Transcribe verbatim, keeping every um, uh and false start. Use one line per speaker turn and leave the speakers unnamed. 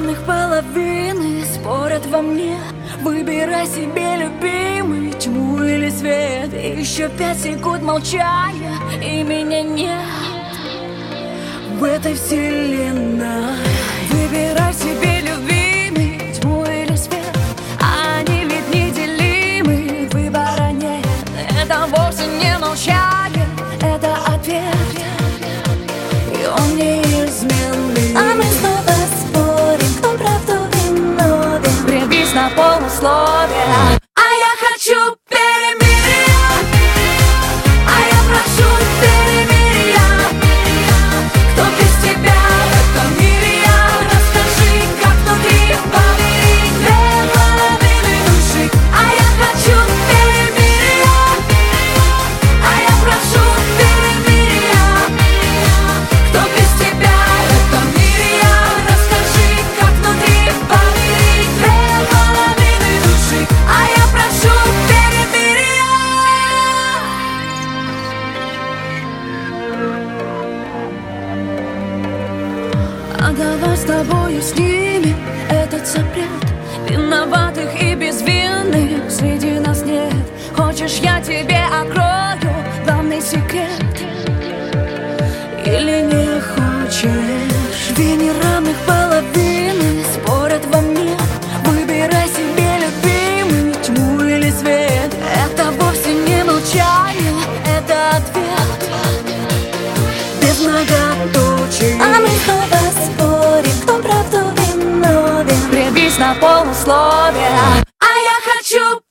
неравных половины спорят во мне. Выбирай себе, любимый, тьму или свет. Еще пять секунд молчания, и меня нет в этой вселенной. Выбирай себе, любимый, тьму или свет. Они ведь неделимы, выбора нет. Это вовсе не молчание, это ответ, и он неизменный.
А мы снова спорим, кто правду виновен.
Прибись на полусловие. А я хочу перемирия, а я прошу перемирия. Кто без тебя в этом мире я? Расскажи, как внутри поверить две половины души. А я хочу перемирия, а я прошу перемирия. Кто без тебя в этом мире я? Расскажи, как внутри поверить две половины души. А я прошу перемирия. А давай с тобою снимем этот запрет. Виноватых и безвинных среди нас нет. Хочешь, я тебе открою главный секрет? Или не хочешь? Две неравных половины спорят во мне. Выбирай себе, любимый, тьму или свет. Это вовсе не молчание, это ответ без многоточий.
А мы снова спорим, кто правду виновен.
Прибись на полусловие. А я хочу